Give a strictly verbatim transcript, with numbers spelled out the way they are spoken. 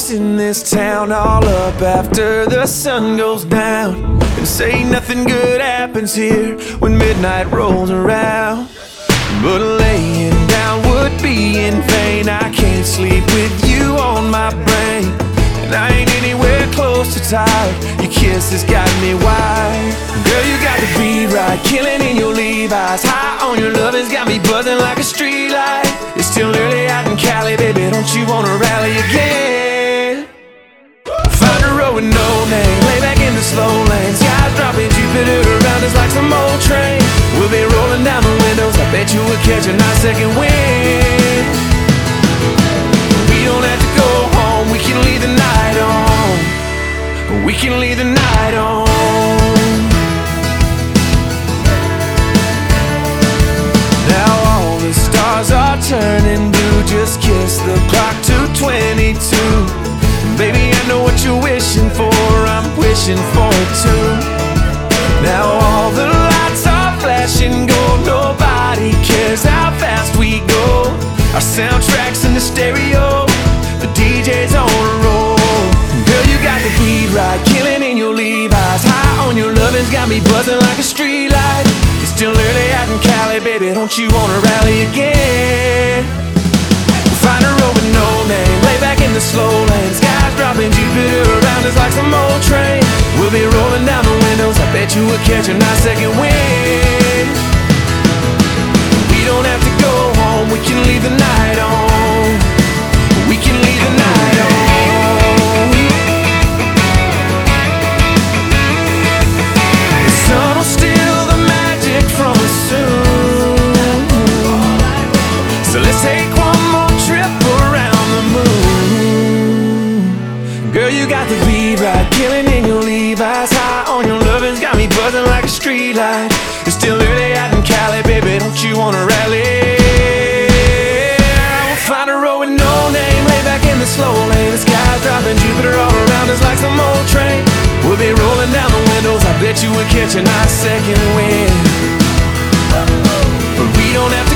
in this town all up after the sun goes down, and say nothing good happens here when midnight rolls around. But laying down would be in vain. I can't sleep with you on my brain, and I ain't anywhere close to tired. Your kiss has got me wired. Girl, you got the beat right, killing in your Levi's. High on your love has got me buzzing like a street light. It's still early out in Cali, baby, don't you wanna rally again? Find a road with no name, lay back in the slow lane. Skies dropping, Jupiter around us like some old train. We'll be rolling down the windows, I bet you we'll catch a nice second wind. We don't have to go home, we can leave the night on. We can leave the night on. Now all the stars are turning blue. Just kiss the clock to twenty-two. Baby, I know what you're wishing for, I'm wishing for it too. Now all the lights are flashing gold. Nobody cares how fast we go. Our soundtrack's in the stereo, the D J's on a roll. Girl, you got the beat right, killing in your Levi's. High on your lovin's got me buzzing like a street light. It's still early out in Cali, baby, don't you wanna rally again? Find a road with no name, lay back in the slow lane. Skies dropping, Jupiter around us like some old train. We'll be rolling down the windows, I bet you we'll catch a nice second wind. We don't have to go home, we can leave the night on. We can leave the night on. The sun will steal the magic from us soon, so let's take one more trip around the moon. Girl, you got the beat right, killing in your Levi's. High on your lovin's got me buzzing like a street light. It's still early out in Cali, baby, don't you wanna rally? We'll find a road with no name, lay back in the slow lane. The sky's dropping, Jupiter all around us like some old train. We'll be rolling down the windows, I bet you we'll catch a nice second wind. But we don't have to